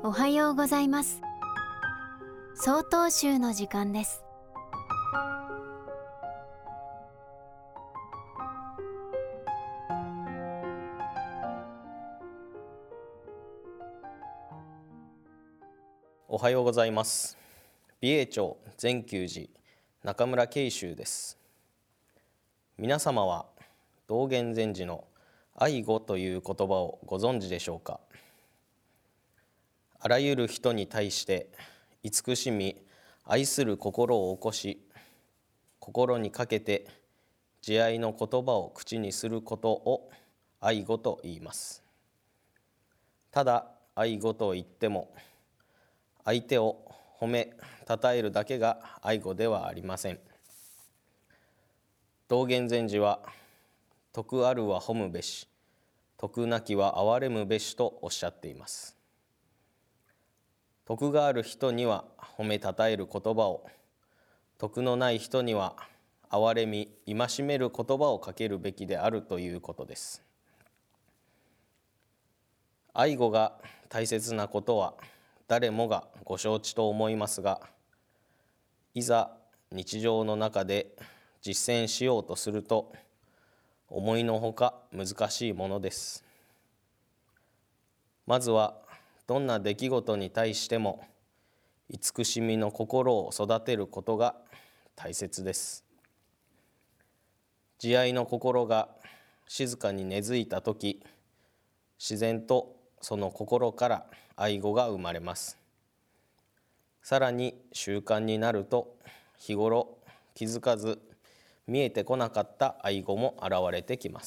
おはようございます。曹洞宗の時間です。 おはようございます。美瑛町善久寺中村慶州です。皆様は道元禅師の愛語という言葉をご存知でしょうか。あらゆる人に対して慈しみ愛する心を起こし、心にかけて慈愛の言葉を口にすることを愛語と言います。ただ愛語と言っても、相手を褒めたたえるだけが愛語ではありません。道元禅師は徳あるは褒むべし、徳なきは憐れむべしとおっしゃっています。徳がある人には褒めたたえる言葉を、徳のない人には憐れみ戒める言葉をかけるべきであるということです。愛語が大切なことは誰もがご承知と思いますが、いざ日常の中で実践しようとすると思いのほか難しいものです。まずはどんな出来事に対しても慈しみの心を育てることが大切です。慈愛の心が静かに根付いたとき、自然とその心から愛語が生まれます。さらに習慣になると、日頃気づかず見えてこなかった愛語も現れてきます。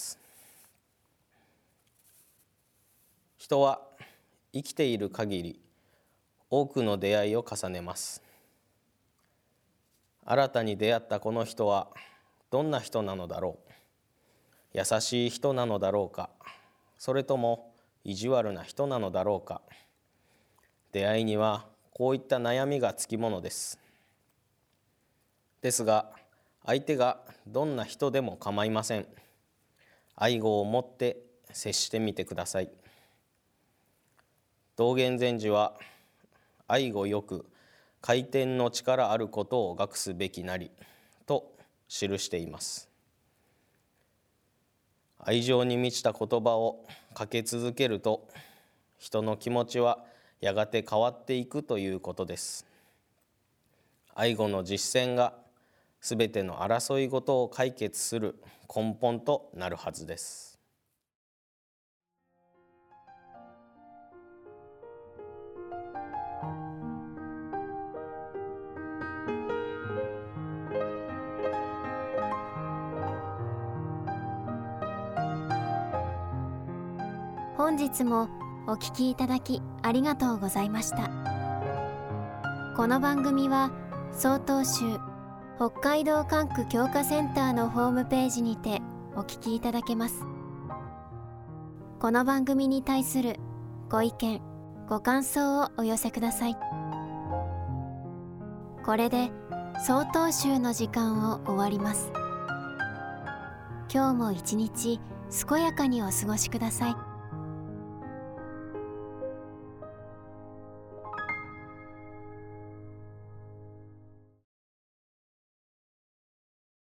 人は生きている限り多くの出会いを重ねます。新たに出会ったこの人はどんな人なのだろう。優しい人なのだろうか、それとも意地悪な人なのだろうか。出会いにはこういった悩みがつきものです。ですが、相手がどんな人でも構いません。愛語を持って接してみてください。道元禅師は、愛語よく回転の力あることを学すべきなりと記しています。愛情に満ちた言葉をかけ続けると、人の気持ちはやがて変わっていくということです。愛語の実践がすべての争いごとを解決する根本となるはずです。 本日もお聞きいただきありがとうございました。この番組は曹洞宗北海道管区強化センターのホームページにてお聞きいただけます。この番組に対するご意見ご感想をお寄せください。これで曹洞宗の時間を終わります。今日も一日健やかにお過ごしください。